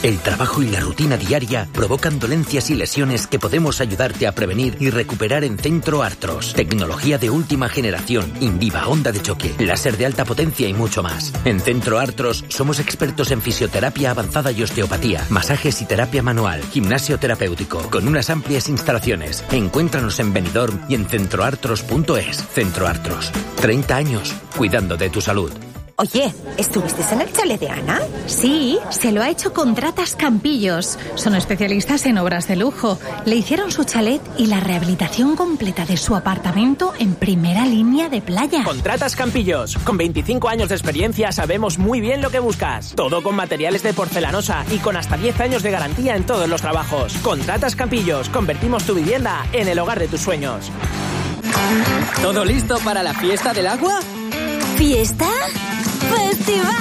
El trabajo y la rutina diaria provocan dolencias y lesiones que podemos ayudarte a prevenir y recuperar en Centro Artros. Tecnología de última generación, Inviva, onda de choque, láser de alta potencia y mucho más. En Centro Artros somos expertos en fisioterapia avanzada y osteopatía, masajes y terapia manual, gimnasio terapéutico, con unas amplias instalaciones. Encuéntranos en Benidorm y en centroartros.es. Centro Artros, 30 años cuidando de tu salud. Oye, ¿estuviste en el chalet de Ana? Sí, se lo ha hecho Contratas Campillos. Son especialistas en obras de lujo. Le hicieron su chalet y la rehabilitación completa de su apartamento en primera línea de playa. Contratas Campillos. Con 25 años de experiencia sabemos muy bien lo que buscas. Todo con materiales de porcelanosa y con hasta 10 años de garantía en todos los trabajos. Contratas Campillos. Convertimos tu vivienda en el hogar de tus sueños. ¿Todo listo para la fiesta del agua? ¿Fiesta? ¡Festival!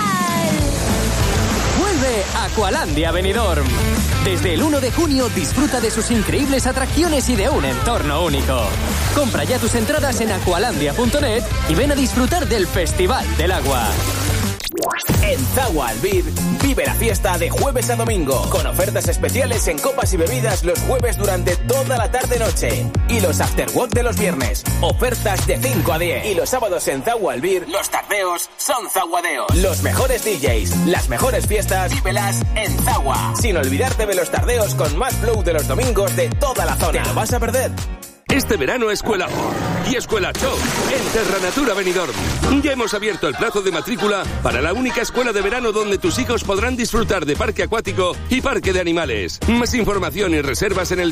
Vuelve Aqualandia Benidorm. Desde el 1 de junio disfruta de sus increíbles atracciones y de un entorno único. Compra ya tus entradas en aqualandia.net y ven a disfrutar del Festival del Agua. En Zagua Albir, vive la fiesta de jueves a domingo, con ofertas especiales en copas y bebidas los jueves durante toda la tarde-noche. Y los afterwork de los viernes, ofertas de 5 a 10. Y los sábados en Zagua Albir, los tardeos son zaguadeos. Los mejores DJs, las mejores fiestas, vívelas en Zagua. Sin olvidarte de los tardeos con más flow de los domingos de toda la zona. ¿Te lo vas a perder? Este verano Escuela y Escuela Show en Terranatura Benidorm. Ya hemos abierto el plazo de matrícula para la única escuela de verano donde tus hijos podrán disfrutar de parque acuático y parque de animales. Más información y reservas en el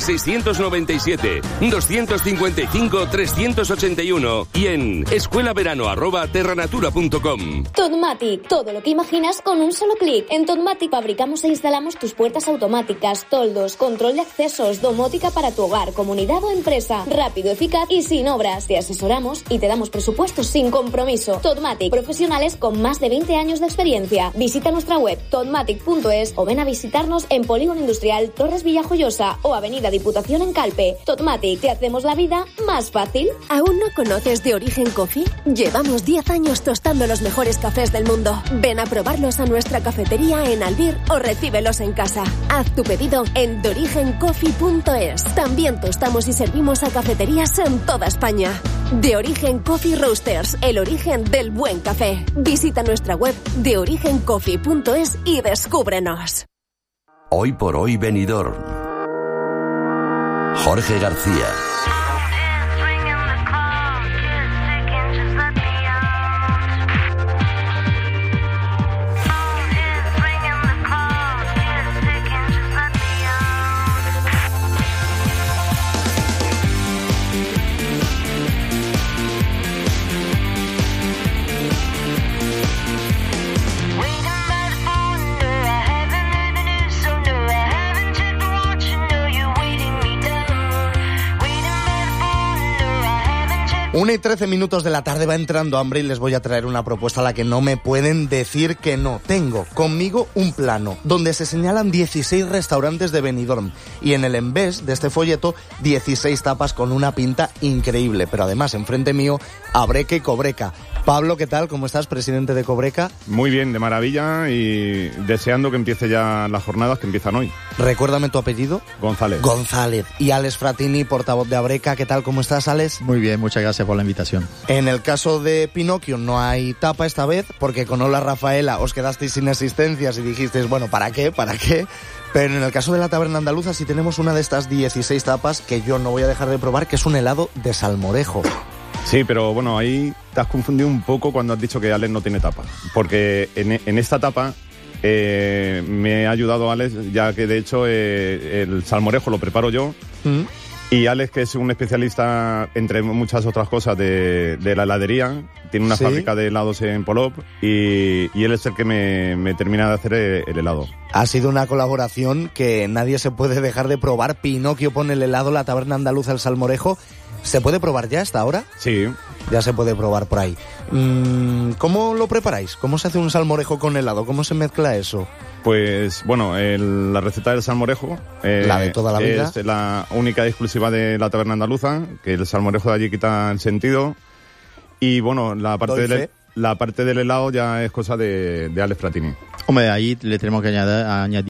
697-255-381 y en escuelaverano@terranatura.com. Totmatic, todo lo que imaginas con un solo clic. En Totmatic fabricamos e instalamos tus puertas automáticas, toldos, control de accesos, domótica para tu hogar, comunidad o empresa. Rápido, eficaz y sin obras. Te asesoramos y te damos presupuestos sin compromiso. Totmatic, profesionales con más de 20 años de experiencia. Visita nuestra web totmatic.es o ven a visitarnos en Polígono Industrial Torres Villajoyosa o Avenida Diputación en Calpe. Totmatic, te hacemos la vida más fácil. ¿Aún no conoces De Origen Coffee? Llevamos 10 años tostando los mejores cafés del mundo. Ven a probarlos a nuestra cafetería en Albir o recíbelos en casa. Haz tu pedido en deorigencoffee.es. También tostamos y servimos a cafeterías en toda España. De Origen Coffee Roasters, el origen del buen café. Visita nuestra web deorigencoffee.es y descúbrenos. Hoy por hoy Benidorm. Jorge García. Una y 13 minutos de la tarde, va entrando hambre y les voy a traer una propuesta a la que no me pueden decir que no. Tengo conmigo un plano donde se señalan 16 restaurantes de Benidorm y en el envés de este folleto 16 tapas con una pinta increíble. Pero además, enfrente mío, Abreca y Cobreca. Pablo, ¿qué tal? ¿Cómo estás, presidente de Cobreca? Muy bien, de maravilla y deseando que empiece ya las jornadas que empiezan hoy. Recuérdame tu apellido. González. González. Y Alex Fratini, portavoz de Abreca. ¿Qué tal? ¿Cómo estás, Alex? Muy bien, muchas gracias por la invitación. En el caso de Pinocchio no hay tapa esta vez, porque con Hola Rafaela os quedasteis sin asistencias y dijisteis, bueno, ¿para qué? ¿Para qué? Pero en el caso de la Taberna Andaluza sí tenemos una de estas 16 tapas que yo no voy a dejar de probar, que es un helado de salmorejo. Sí, pero bueno, ahí te has confundido un poco cuando has dicho que Alex no tiene tapa. Porque en esta tapa me ha ayudado Alex, ya que de hecho el salmorejo lo preparo yo. Y Alex, que es un especialista, entre muchas otras cosas, de la heladería, tiene una fábrica de helados en Polop y él es el que me termina de hacer el helado. Ha sido una colaboración que nadie se puede dejar de probar. Pinocchio pone el helado, la Taberna Andaluza, el salmorejo. ¿Se puede probar ya hasta ahora? Sí. Ya se puede probar por ahí. ¿Cómo lo preparáis? ¿Cómo se hace un salmorejo con helado? ¿Cómo se mezcla eso? Pues bueno, la receta del salmorejo la de toda la vida es la única y exclusiva de la Taberna Andaluza, que el salmorejo de allí quita el sentido. Y bueno, la parte del helado ya es cosa de Alex Fratini. Hombre, ahí le tenemos que añadir